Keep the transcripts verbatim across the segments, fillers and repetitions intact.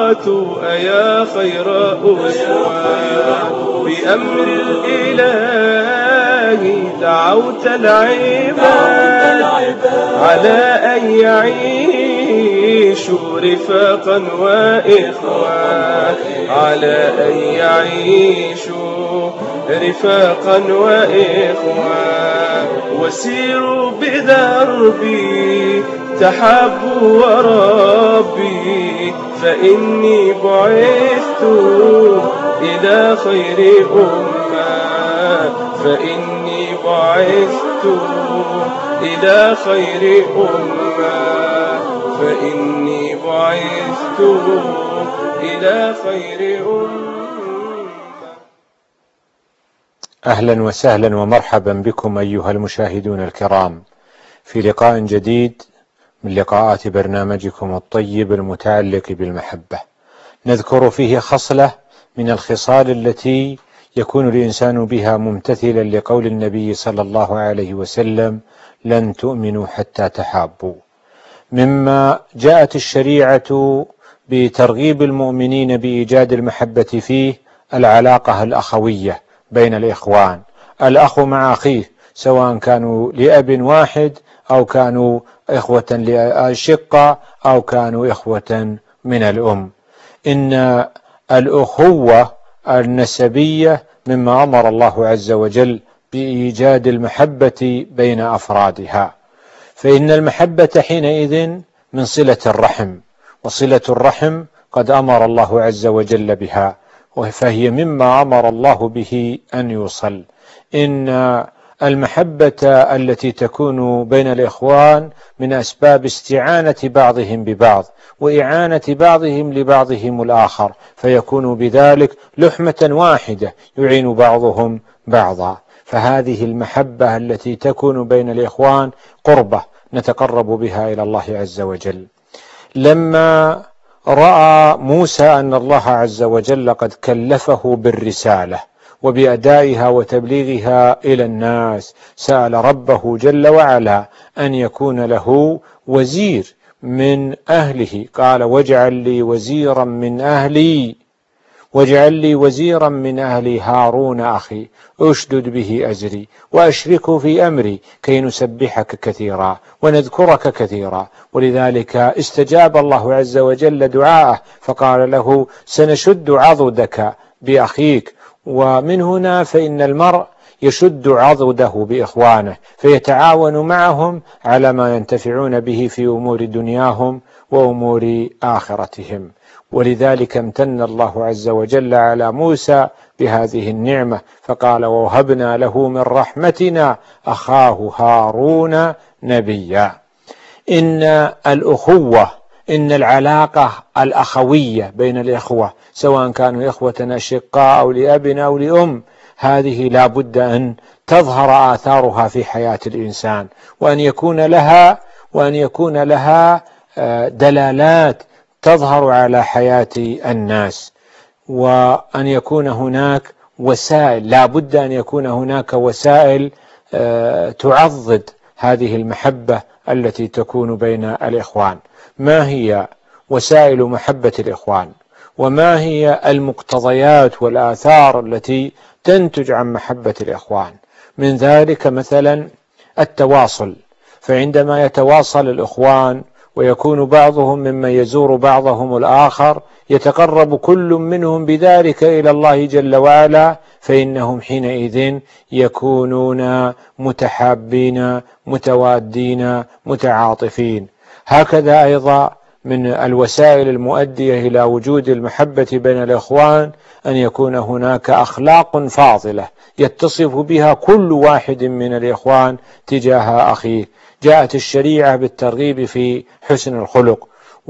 الأخوات أيا خير أسوة بأمر الإله دعوت العباد على أن يعيشوا رفاقا وإخوة على أن يعيشوا رفاقا وإخوة وسيروا بدربي تحبوا وربي فإني بعثت إلى خير أمة فإني بعثت إلى خير أمة فإني بعثت إلى خير أمة. أهلا وسهلا ومرحبا بكم أيها المشاهدون الكرام في لقاء جديد من لقاءات برنامجكم الطيب المتعلق بالمحبة، نذكر فيه خصلة من الخصال التي يكون الإنسان بها ممتثلا لقول النبي صلى الله عليه وسلم: لن تؤمنوا حتى تحابوا. مما جاءت الشريعة بترغيب المؤمنين بإيجاد المحبة فيه العلاقة الأخوية بين الإخوان، الأخ مع أخيه سواء كانوا لأب واحد أو كانوا إخوة لأشقة أو كانوا إخوة من الأم. إن الأخوة النسبية مما أمر الله عز وجل بإيجاد المحبة بين أفرادها، فإن المحبة حينئذ من صلة الرحم، وصلة الرحم قد أمر الله عز وجل بها، فهي مما أمر الله به أن يوصل. إن المحبة التي تكون بين الإخوان من أسباب استعانة بعضهم ببعض وإعانة بعضهم لبعضهم الآخر، فيكون بذلك لحمة واحدة يعين بعضهم بعضا. فهذه المحبة التي تكون بين الإخوان قربة نتقرب بها إلى الله عز وجل. لما رأى موسى أن الله عز وجل قد كلفه بالرسالة وبأدائها وتبليغها إلى الناس، سأل ربه جل وعلا أن يكون له وزير من أهله، قال: واجعل لي وزيرا من أهلي واجعل لي وزيرا من أهلي هارون أخي أشدد به أزري وأشركه في أمري كي نسبحك كثيرا ونذكرك كثيرا. ولذلك استجاب الله عز وجل دعاءه فقال له: سنشد عضدك بأخيك. ومن هنا فإن المرء يشد عضده بإخوانه فيتعاون معهم على ما ينتفعون به في أمور دنياهم وأمور آخرتهم. ولذلك امتن الله عز وجل على موسى بهذه النعمة فقال: ووهبنا له من رحمتنا أخاه هارون نبيا. إن الأخوة، إن العلاقة الأخوية بين الإخوة سواء كانوا إخوة أشقاء أو لأب أو لأم، هذه لا بد أن تظهر آثارها في حياة الإنسان، وأن يكون لها وأن يكون لها دلالات تظهر على حياة الناس، وأن يكون هناك وسائل، لا بد أن يكون هناك وسائل تعضد هذه المحبة التي تكون بين الإخوان. ما هي وسائل محبة الإخوان؟ وما هي المقتضيات والآثار التي تنتج عن محبة الإخوان؟ من ذلك مثلا التواصل، فعندما يتواصل الإخوان ويكون بعضهم ممن يزور بعضهم الآخر يتقرب كل منهم بذلك إلى الله جل وعلا، فإنهم حينئذ يكونون متحابين متوادين متعاطفين. هكذا أيضا من الوسائل المؤدية إلى وجود المحبة بين الإخوان أن يكون هناك أخلاق فاضلة يتصف بها كل واحد من الإخوان تجاه أخيه. جاءت الشريعة بالترغيب في حسن الخلق،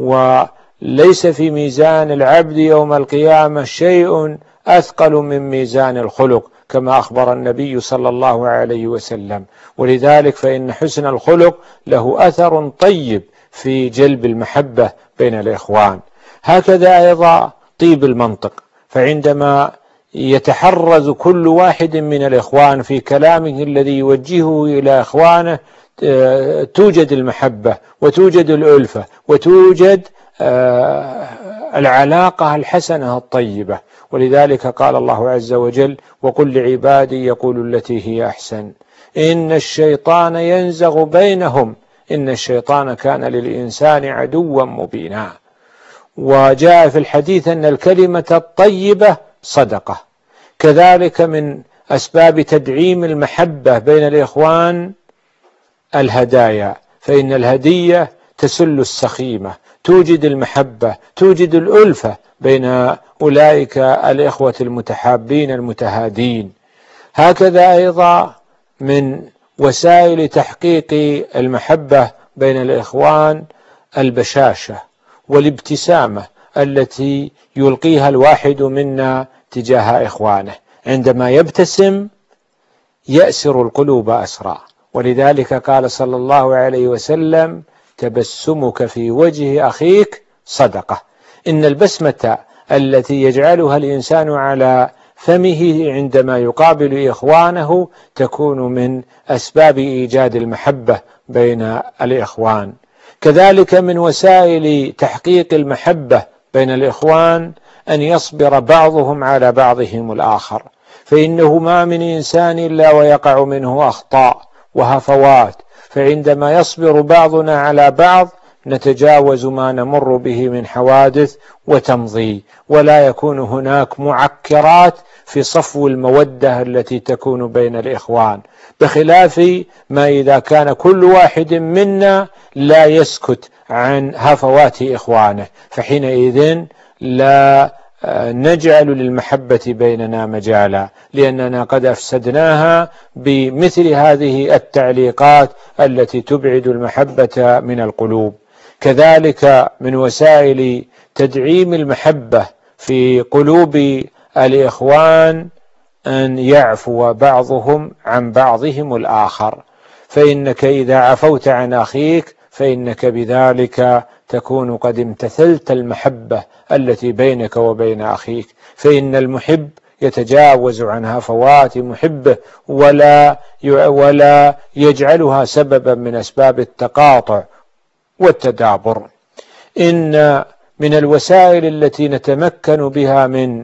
وليس في ميزان العبد يوم القيامة شيء أثقل من ميزان الخلق كما أخبر النبي صلى الله عليه وسلم. ولذلك فإن حسن الخلق له أثر طيب في جلب المحبة بين الإخوان. هكذا أيضا طيب المنطق، فعندما يتحرز كل واحد من الإخوان في كلامه الذي يوجهه إلى إخوانه توجد المحبة وتوجد الألفة وتوجد والعلاقة الحسنة الطيبة. ولذلك قال الله عز وجل: وقل لعبادي يقولوا التي هي أحسن إن الشيطان ينزغ بينهم إن الشيطان كان للإنسان عدوا مبينا. وجاء في الحديث أن الكلمة الطيبة صدقة. كذلك من أسباب تدعيم المحبة بين الإخوان الهدايا، فإن الهدية تسل السخيمة، توجد المحبة، توجد الألفة بين أولئك الإخوة المتحابين المتهادين. هكذا أيضا من وسائل تحقيق المحبة بين الإخوان البشاشة والابتسامة التي يلقيها الواحد منا تجاه إخوانه، عندما يبتسم يأسر القلوب أسرا. ولذلك قال صلى الله عليه وسلم: تبسمك في وجه أخيك صدقة. إن البسمة التي يجعلها الإنسان على فمه عندما يقابل إخوانه تكون من أسباب إيجاد المحبة بين الإخوان. كذلك من وسائل تحقيق المحبة بين الإخوان أن يصبر بعضهم على بعضهم الآخر، فإنه ما من إنسان إلا ويقع منه أخطاء وهفوات، فعندما يصبر بعضنا على بعض نتجاوز ما نمر به من حوادث وتمضي، ولا يكون هناك معكرات في صفو المودة التي تكون بين الإخوان، بخلاف ما إذا كان كل واحد منا لا يسكت عن هفوات إخوانه، فحينئذ لا نجعل للمحبة بيننا مجالا، لأننا قد أفسدناها بمثل هذه التعليقات التي تبعد المحبة من القلوب. كذلك من وسائل تدعيم المحبة في قلوب الإخوان أن يعفو بعضهم عن بعضهم الآخر، فإنك إذا عفوت عن أخيك فإنك بذلك تكون قد امتثلت المحبة التي بينك وبين أخيك، فإن المحب يتجاوز عن هفوات محبه ولا ولا يجعلها سببا من أسباب التقاطع والتدابر. إن من الوسائل التي نتمكن بها من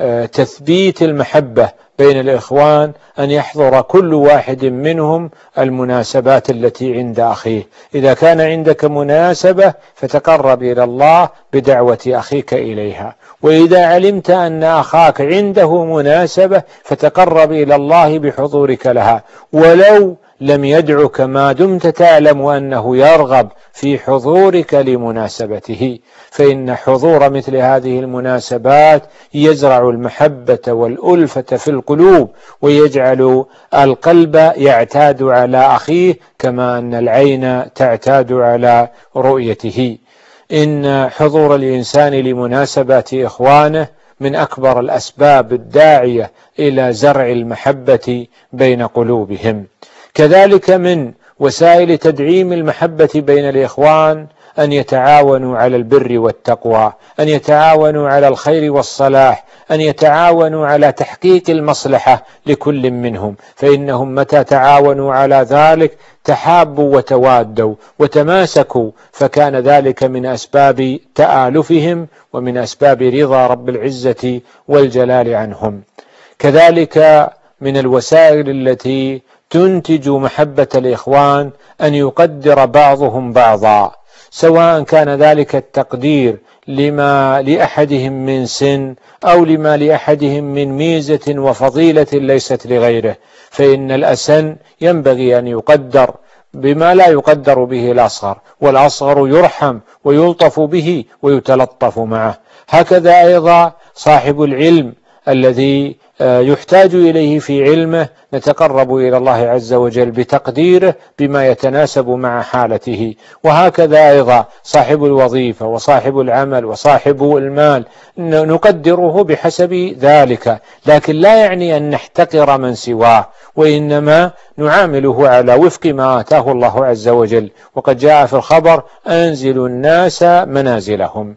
تثبيت المحبة بين الإخوان أن يحضر كل واحد منهم المناسبات التي عند أخيه. إذا كان عندك مناسبة فتقرب إلى الله بدعوة أخيك إليها، وإذا علمت أن أخاك عنده مناسبة فتقرب إلى الله بحضورك لها، ولو لم يدعك ما دمت تعلم أنه يرغب في حضورك لمناسبته، فإن حضور مثل هذه المناسبات يزرع المحبة والألفة في القلوب، ويجعل القلب يعتاد على أخيه كما أن العين تعتاد على رؤيته. إن حضور الإنسان لمناسبات إخوانه من أكبر الأسباب الداعية إلى زرع المحبة بين قلوبهم. كذلك من وسائل تدعيم المحبة بين الإخوان أن يتعاونوا على البر والتقوى، أن يتعاونوا على الخير والصلاح، أن يتعاونوا على تحقيق المصلحة لكل منهم، فإنهم متى تعاونوا على ذلك تحابوا وتوادوا وتماسكوا، فكان ذلك من أسباب تآلفهم ومن أسباب رضا رب العزة والجلال عنهم. كذلك من الوسائل التي تنتج محبة الإخوان أن يقدر بعضهم بعضا، سواء كان ذلك التقدير لما لأحدهم من سن أو لما لأحدهم من ميزة وفضيلة ليست لغيره، فإن الأسن ينبغي أن يقدر بما لا يقدر به الأصغر، والأصغر يرحم ويلطف به ويتلطف معه. هكذا أيضا صاحب العلم الذي يحتاج إليه في علمه نتقرب إلى الله عز وجل بتقديره بما يتناسب مع حالته. وهكذا أيضا صاحب الوظيفة وصاحب العمل وصاحب المال نقدره بحسب ذلك، لكن لا يعني أن نحتقر من سواه، وإنما نعامله على وفق ما آتاه الله عز وجل. وقد جاء في الخبر: أنزلوا الناس منازلهم.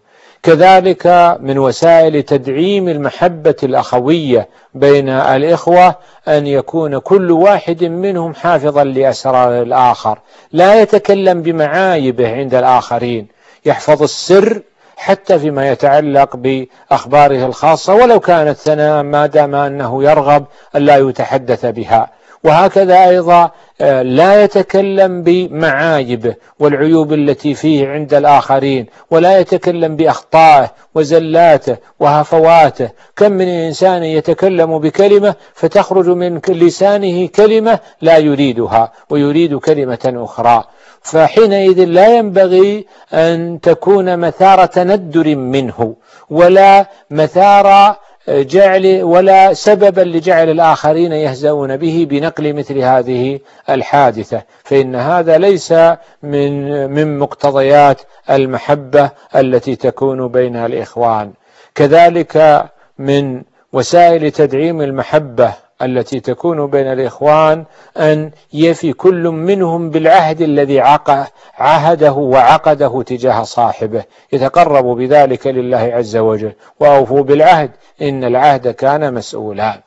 كذلك من وسائل تدعيم المحبة الأخوية بين الإخوة أن يكون كل واحد منهم حافظا لأسرار الآخر، لا يتكلم بمعايبه عند الآخرين، يحفظ السر حتى فيما يتعلق بأخباره الخاصة ولو كانت ثناء، ما دام أنه يرغب أن لا يتحدث بها. وهكذا أيضا لا يتكلم بمعايبه والعيوب التي فيه عند الآخرين، ولا يتكلم بأخطائه وزلاته وهفواته. كم من إنسان يتكلم بكلمة فتخرج من لسانه كلمة لا يريدها ويريد كلمة أخرى، فحينئذ لا ينبغي أن تكون مثار ندر منه ولا مثار جعل ولا سببا لجعل الآخرين يهزؤون به بنقل مثل هذه الحادثة، فإن هذا ليس من من مقتضيات المحبة التي تكون بين الإخوان. كذلك من وسائل تدعيم المحبة التي تكون بين الإخوان أن يفي كل منهم بالعهد الذي عهده وعقده تجاه صاحبه، يتقرب بذلك لله عز وجل، وأوفوا بالعهد إن العهد كان مسؤولا.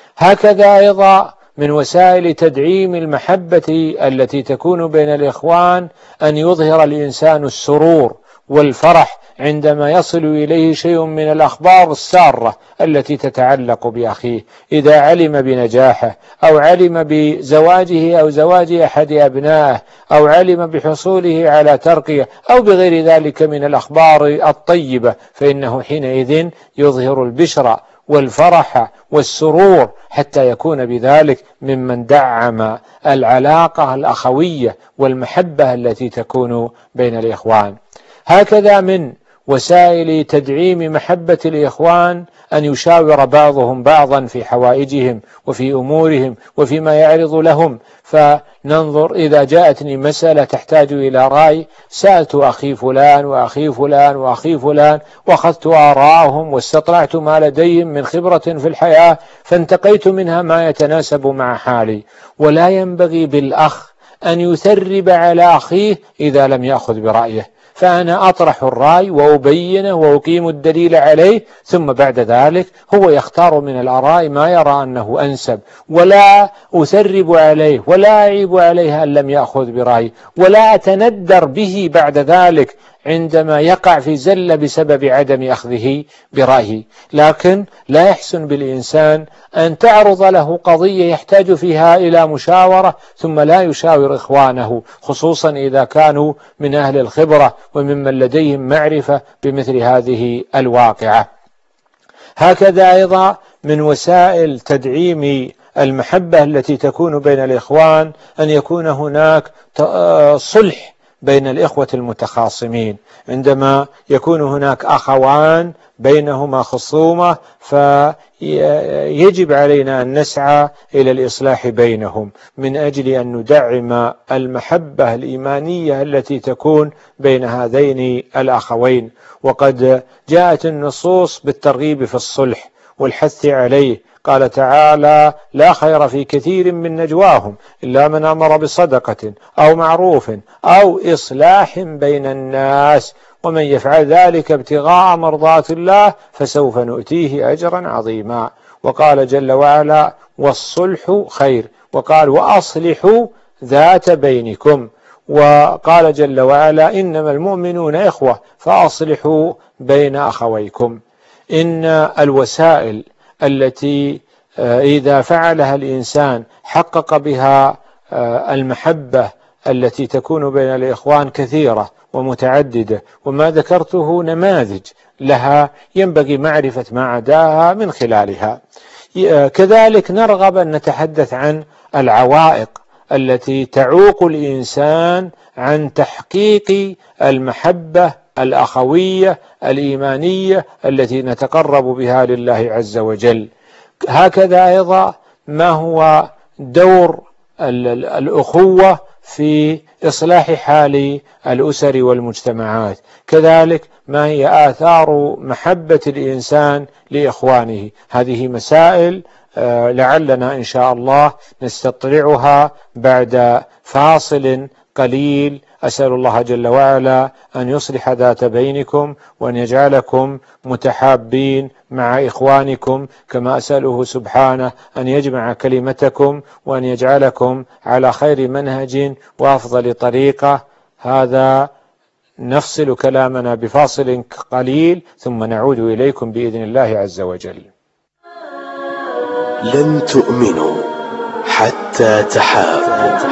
هكذا أيضا من وسائل تدعيم المحبة التي تكون بين الإخوان أن يظهر الإنسان السرور والفرح عندما يصل إليه شيء من الأخبار السارة التي تتعلق بأخيه، إذا علم بنجاحه أو علم بزواجه أو زواج أحد أبنائه أو علم بحصوله على ترقية أو بغير ذلك من الأخبار الطيبة، فإنه حينئذ يظهر البشرى والفرح والسرور حتى يكون بذلك ممن دعم العلاقة الأخوية والمحبة التي تكون بين الإخوان. هكذا من وسائل تدعيم محبة الإخوان أن يشاور بعضهم بعضا في حوائجهم وفي أمورهم وفيما يعرض لهم، فننظر إذا جاءتني مسألة تحتاج إلى رأي سألت أخي فلان وأخي فلان وأخي فلان وأخذت آراءهم واستطلعت ما لديهم من خبرة في الحياة فانتقيت منها ما يتناسب مع حالي. ولا ينبغي بالأخ أن يثرب على أخيه إذا لم يأخذ برأيه، فأنا أطرح الرأي وأبينه وأقيم الدليل عليه، ثم بعد ذلك هو يختار من الآراء ما يرى أنه أنسب، ولا أثرب عليه ولا أعيب عليه أن لم يأخذ برأي، ولا أتندر به بعد ذلك عندما يقع في زلة بسبب عدم أخذه برأيه. لكن لا يحسن بالإنسان أن تعرض له قضية يحتاج فيها إلى مشاورة ثم لا يشاور إخوانه، خصوصا إذا كانوا من أهل الخبرة وممن لديهم معرفة بمثل هذه الواقعة. هكذا أيضا من وسائل تدعيم المحبة التي تكون بين الإخوان أن يكون هناك صلح بين الإخوة المتخاصمين. عندما يكون هناك أخوان بينهما خصومة فيجب علينا أن نسعى إلى الإصلاح بينهم من أجل أن ندعم المحبة الإيمانية التي تكون بين هذين الأخوين. وقد جاءت النصوص بالترغيب في الصلح والحث عليه، قال تعالى: لا خير في كثير من نجواهم إلا من أمر بصدقة أو معروف أو إصلاح بين الناس ومن يفعل ذلك ابتغاء مرضات الله فسوف نؤتيه أجرا عظيما. وقال جل وعلا: والصلح خير، وقال: وأصلحوا ذات بينكم. وقال جل وعلا: إنما المؤمنون إخوة فأصلحوا بين أخويكم. إن الوسائل التي إذا فعلها الإنسان حقق بها المحبة التي تكون بين الإخوان كثيرة ومتعددة، وما ذكرته نماذج لها ينبغي معرفة ما عداها من خلالها. كذلك نرغب أن نتحدث عن العوائق التي تعوق الإنسان عن تحقيق المحبة الأخوية الإيمانية التي نتقرب بها لله عز وجل. هكذا أيضا ما هو دور الأخوة في إصلاح حال الأسر والمجتمعات، كذلك ما هي آثار محبة الإنسان لإخوانه. هذه مسائل لعلنا إن شاء الله نستطلعها بعد فاصل قليل. أسأل الله جل وعلا أن يصلح ذات بينكم وأن يجعلكم متحابين مع إخوانكم، كما أسأله سبحانه أن يجمع كلمتكم وأن يجعلكم على خير منهج وأفضل طريقة. هذا نفصل كلامنا بفاصل قليل ثم نعود إليكم بإذن الله عز وجل. لن تؤمنوا حتى تحابوا.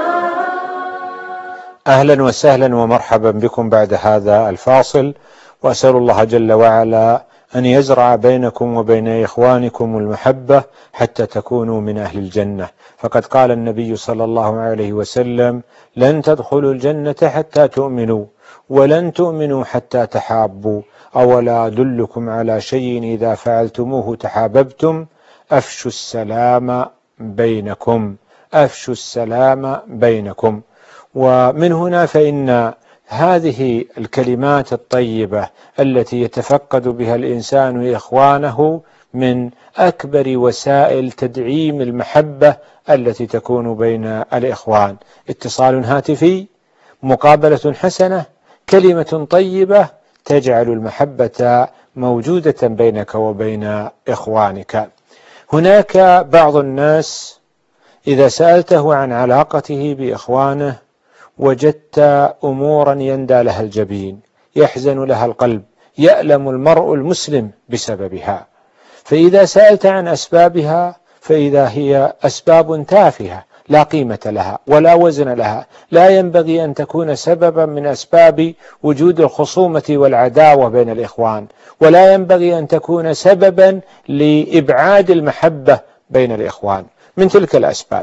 أهلا وسهلا ومرحبا بكم بعد هذا الفاصل، وأسأل الله جل وعلا أن يزرع بينكم وبين إخوانكم المحبة حتى تكونوا من أهل الجنة، فقد قال النبي صلى الله عليه وسلم: لن تدخلوا الجنة حتى تؤمنوا، ولن تؤمنوا حتى تحابوا، أولا أدلكم على شيء إذا فعلتموه تحاببتم؟ أفشوا السلام بينكم، أفشوا السلام بينكم. ومن هنا فإن هذه الكلمات الطيبة التي يتفقد بها الإنسان إخوانه من أكبر وسائل تدعيم المحبة التي تكون بين الإخوان. اتصال هاتفي، مقابلة حسنة، كلمة طيبة تجعل المحبة موجودة بينك وبين إخوانك. هناك بعض الناس إذا سألته عن علاقته بإخوانه وجدت أمورا يندى لها الجبين، يحزن لها القلب، يألم المرء المسلم بسببها. فإذا سألت عن أسبابها فإذا هي أسباب تافهة لا قيمة لها ولا وزن لها، لا ينبغي أن تكون سببا من أسباب وجود الخصومة والعداوة بين الإخوان، ولا ينبغي أن تكون سببا لإبعاد المحبة بين الإخوان. من تلك الأسباب: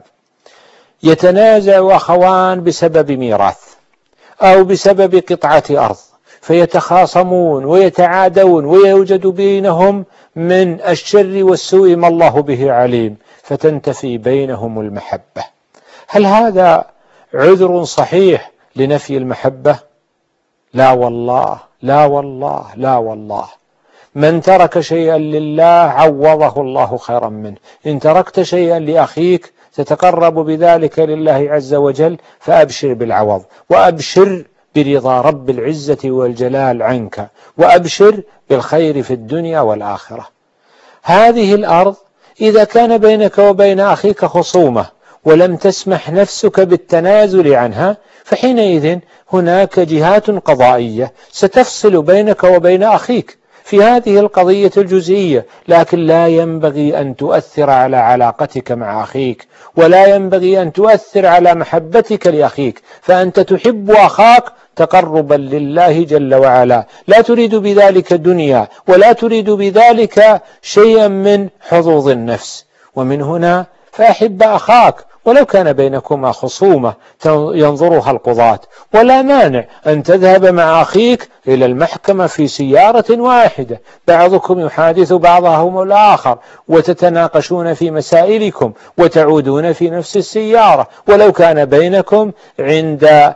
يتنازع أخوان بسبب ميراث أو بسبب قطعة أرض، فيتخاصمون ويتعادون ويوجد بينهم من الشر والسوء ما الله به عليم، فتنتفي بينهم المحبة. هل هذا عذر صحيح لنفي المحبة؟ لا والله، لا والله، لا والله. من ترك شيئا لله عوضه الله خيرا منه. إن تركت شيئا لأخيك تتقرب بذلك لله عز وجل فأبشر بالعوض، وأبشر برضا رب العزة والجلال عنك، وأبشر بالخير في الدنيا والآخرة. هذه الأرض إذا كان بينك وبين أخيك خصومة ولم تسمح نفسك بالتنازل عنها، فحينئذ هناك جهات قضائية ستفصل بينك وبين أخيك في هذه القضية الجزئية، لكن لا ينبغي أن تؤثر على علاقتك مع أخيك، ولا ينبغي أن تؤثر على محبتك لأخيك، فأنت تحب أخاك تقربا لله جل وعلا، لا تريد بذلك دنيا ولا تريد بذلك شيئا من حظوظ النفس. ومن هنا فأحب أخاك ولو كان بينكما خصومة ينظرها القضاة، ولا مانع أن تذهب مع أخيك إلى المحكمة في سيارة واحدة، بعضكم يحادث بعضهم الآخر، وتتناقشون في مسائلكم وتعودون في نفس السيارة، ولو كان بينكم عند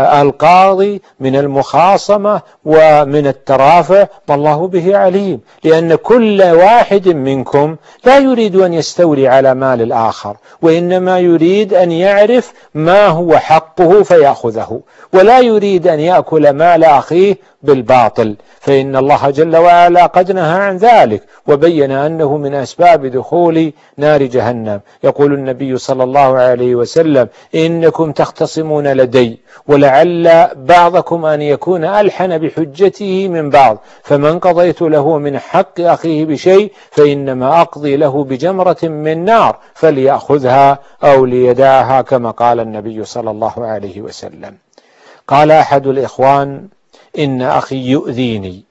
القاضي من المخاصمة ومن الترافع ما الله به عليم، لأن كل واحد منكم لا يريد أن يستولي على مال الآخر، وإنما يريد أن يعرف ما هو حقه فيأخذه، ولا يريد أن يأكل مال أخيه بالباطل، فإن الله جل وعلا قد نهى عن ذلك وبين أنه من أسباب دخول نار جهنم. يقول النبي صلى الله عليه وسلم: إنكم تختصمون لدي ولعل بعضكم أن يكون ألحن بحجته من بعض، فمن قضيت له من حق أخيه بشيء فإنما أقضي له بجمرة من نار فليأخذها أو ليدعها، كما قال النبي صلى الله عليه وسلم. قال أحد الإخوان: إن أخي يؤذيني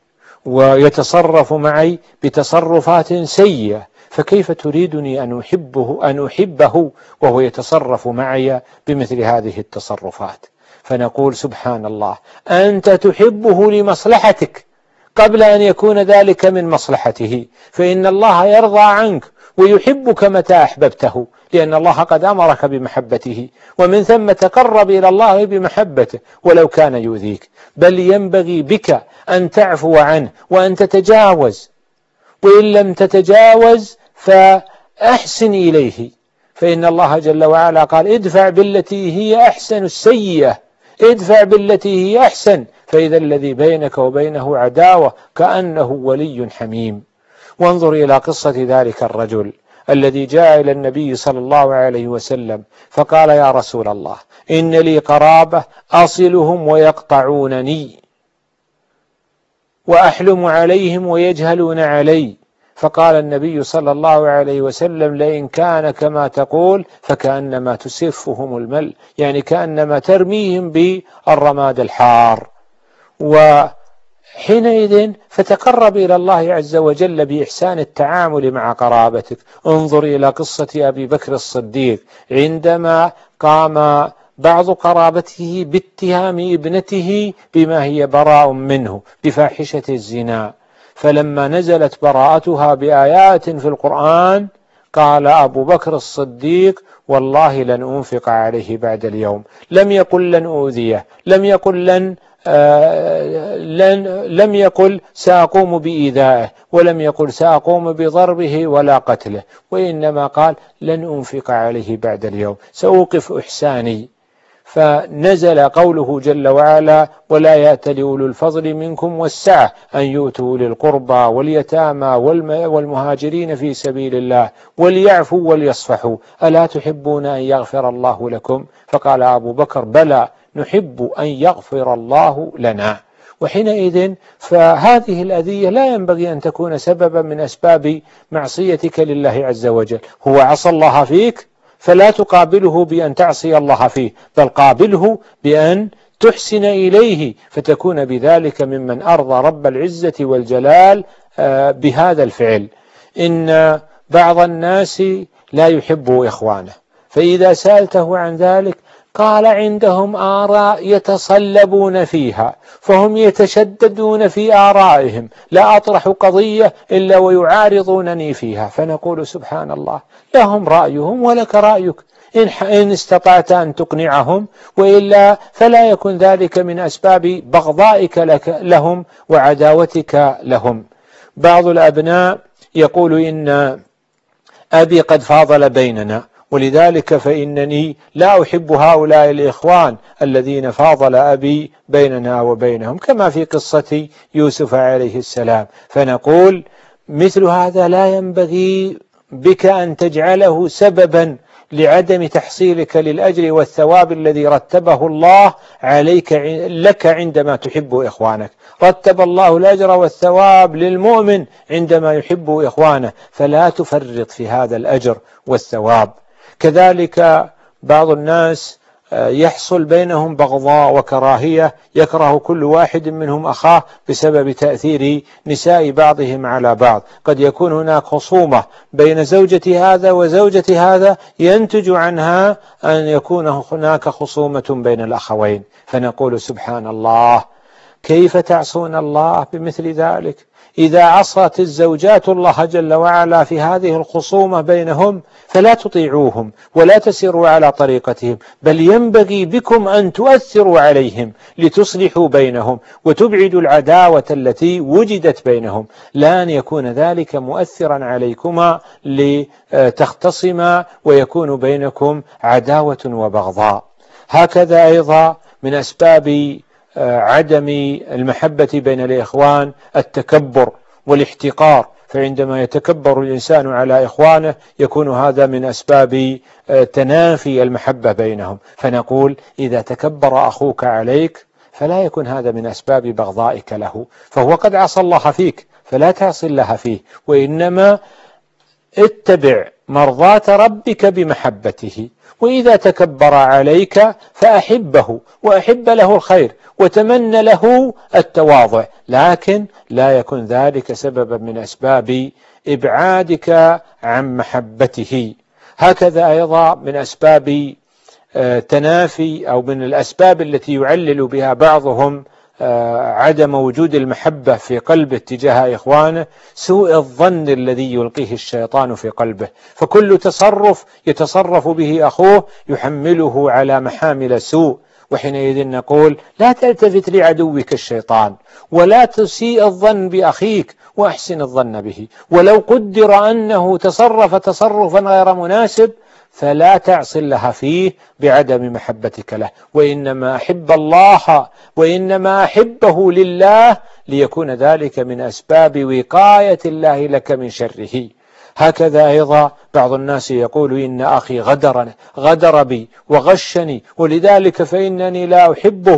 ويتصرف معي بتصرفات سيئة، فكيف تريدني أن أحبه, أن أحبه وهو يتصرف معي بمثل هذه التصرفات؟ فنقول: سبحان الله، أنت تحبه لمصلحتك قبل أن يكون ذلك من مصلحته، فإن الله يرضى عنك ويحبك متى أحببته، لأن الله قد أمرك بمحبته، ومن ثم تقرب إلى الله بمحبته ولو كان يؤذيك، بل ينبغي بك أن تعفو عنه وأن تتجاوز، وإن لم تتجاوز فأحسن إليه، فإن الله جل وعلا قال: ادفع بالتي هي أحسن السيئة، ادفع بالتي هي أحسن، فإذا الذي بينك وبينه عداوة كأنه ولي حميم. وانظر إلى قصة ذلك الرجل الذي جاء إلى النبي صلى الله عليه وسلم فقال: يا رسول الله، إن لي قرابة أصلهم ويقطعونني، وأحلم عليهم ويجهلون علي. فقال النبي صلى الله عليه وسلم: لئن كان كما تقول فكأنما تسفهم المل، يعني كأنما ترميهم بالرماد الحار. وحينئذ فتقرب إلى الله عز وجل بإحسان التعامل مع قرابتك. انظر إلى قصة أبي بكر الصديق عندما قام بعض قرابته باتهام ابنته بما هي براء منه بفاحشة الزنا، فلما نزلت براءتها بآيات في القرآن قال أبو بكر الصديق: والله لن أنفق عليه بعد اليوم. لم يقل لن أؤذيه، لم يقل لن آه لن لم يقل سأقوم بإيذائه، ولم يقل سأقوم بضربه ولا قتله، وإنما قال لن أنفق عليه بعد اليوم، سأوقف إحساني. فنزل قوله جل وعلا: ولا يأتل أولو الفضل منكم والسعة أن يؤتوا أولي القربى واليتامى والمهاجرين في سبيل الله وليعفوا وليصفحوا ألا تحبون أن يغفر الله لكم؟ فقال أبو بكر: بلى نحب أن يغفر الله لنا. وحينئذ فهذه الأذية لا ينبغي أن تكون سببا من أسباب معصيتك لله عز وجل. هو عصى الله فيك، فلا تقابله بأن تعصي الله فيه، بل قابله بأن تحسن إليه، فتكون بذلك ممن أرضى رب العزة والجلال بهذا الفعل. إن بعض الناس لا يحب إخوانه، فإذا سألته عن ذلك قال: عندهم آراء يتصلبون فيها، فهم يتشددون في آرائهم، لا أطرح قضية إلا ويعارضونني فيها. فنقول: سبحان الله، لهم رأيهم ولك رأيك، إن استطعت أن تقنعهم، وإلا فلا يكن ذلك من أسباب بغضائك لك لهم وعداوتك لهم. بعض الأبناء يقول: إن أبي قد فاضل بيننا، ولذلك فإنني لا أحب هؤلاء الإخوان الذين فاضل أبي بيننا وبينهم، كما في قصة يوسف عليه السلام. فنقول: مثل هذا لا ينبغي بك أن تجعله سببا لعدم تحصيلك للأجر والثواب الذي رتبه الله عليك لك عندما تحب إخوانك. رتب الله الأجر والثواب للمؤمن عندما يحب إخوانه، فلا تفرط في هذا الأجر والثواب. كذلك بعض الناس يحصل بينهم بغضاء وكراهية، يكره كل واحد منهم أخاه بسبب تأثير نساء بعضهم على بعض. قد يكون هناك خصومة بين زوجة هذا وزوجة هذا ينتج عنها أن يكون هناك خصومة بين الأخوين. فنقول: سبحان الله، كيف تعصون الله بمثل ذلك؟ إذا عصت الزوجات الله جل وعلا في هذه الخصومة بينهم فلا تطيعوهم ولا تسيروا على طريقتهم، بل ينبغي بكم أن تؤثروا عليهم لتصلحوا بينهم وتبعدوا العداوة التي وجدت بينهم، لا أن يكون ذلك مؤثرا عليكما لتختصما ويكون بينكم عداوة وبغضاء. هكذا أيضا من أسباب عدم المحبة بين الإخوان التكبر والاحتقار، فعندما يتكبر الإنسان على إخوانه يكون هذا من أسباب تنافي المحبة بينهم. فنقول: إذا تكبر أخوك عليك فلا يكن هذا من أسباب بغضائك له، فهو قد عصى الله فيك فلا تعصي الله فيه، وإنما اتبع مرضاة ربك بمحبته. وإذا تكبر عليك فأحبه وأحب له الخير وتمنى له التواضع، لكن لا يكن ذلك سببا من أسباب إبعادك عن محبته. هكذا أيضا من أسباب تنافي أو من الأسباب التي يعلل بها بعضهم عدم وجود المحبة في قلبه تجاه إخوانه سوء الظن الذي يلقيه الشيطان في قلبه، فكل تصرف يتصرف به أخوه يحمله على محامل سوء. وحينئذ نقول: لا تلتفت لعدوك الشيطان ولا تسيء الظن بأخيك وأحسن الظن به، ولو قدر أنه تصرف تصرفا غير مناسب فلا تعص الله فيه بعدم محبتك له، وإنما أحب الله وإنما أحبه لله ليكون ذلك من أسباب وقاية الله لك من شره. هكذا أيضا بعض الناس يقول: إن أخي غدر غدر بي وغشني ولذلك فإنني لا أحبه،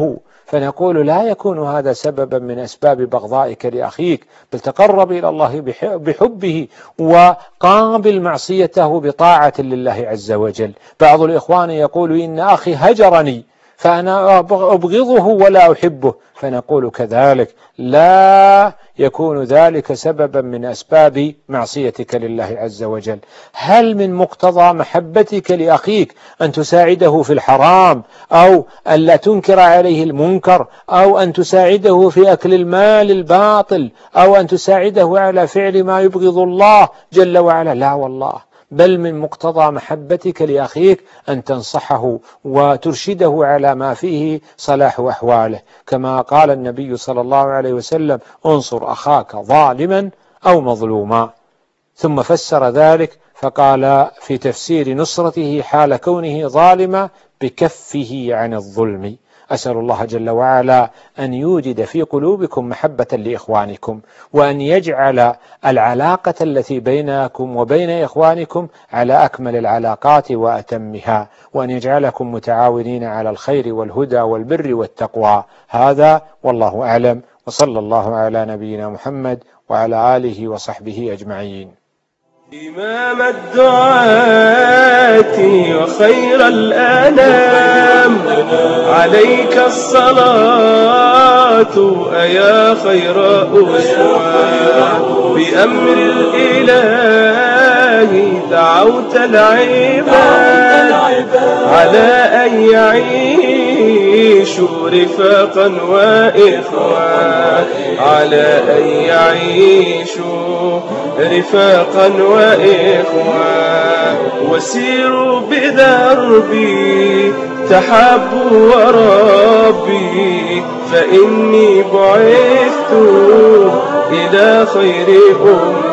فنقول لا يكون هذا سببا من أسباب بغضائك لأخيك، بل تقرب إلى الله بحبه وقابل معصيته بطاعة لله عز وجل. بعض الإخوان يقول إن أخي هجرني فأنا أبغضه ولا أحبه، فنقول كذلك لا يكون ذلك سببا من أسباب معصيتك لله عز وجل. هل من مقتضى محبتك لأخيك أن تساعده في الحرام، أو أن لا تنكر عليه المنكر، أو أن تساعده في أكل المال الباطل، أو أن تساعده على فعل ما يبغض الله جل وعلا؟ لا والله، بل من مقتضى محبتك لأخيك أن تنصحه وترشده على ما فيه صلاح أحواله، كما قال النبي صلى الله عليه وسلم: انصر أخاك ظالما أو مظلوما. ثم فسر ذلك فقال في تفسير نصرته حال كونه ظالما بكفه عن الظلم. أسأل الله جل وعلا أن يوجد في قلوبكم محبة لإخوانكم، وأن يجعل العلاقة التي بينكم وبين إخوانكم على أكمل العلاقات وأتمها، وأن يجعلكم متعاونين على الخير والهدى والبر والتقوى. هذا والله أعلم، وصلى الله على نبينا محمد وعلى آله وصحبه أجمعين. إمام الدعاة وخير الأنام، عليك الصلاة أيا خير أسوة، بأمر الإله دعوت العباد على أن يعيشوا رفاقا وإخوة، على أن يعيشوا رفاقا وإخوة، وسيروا بدربي تحبوا وربي، فإني بعثت إلى خير أمة.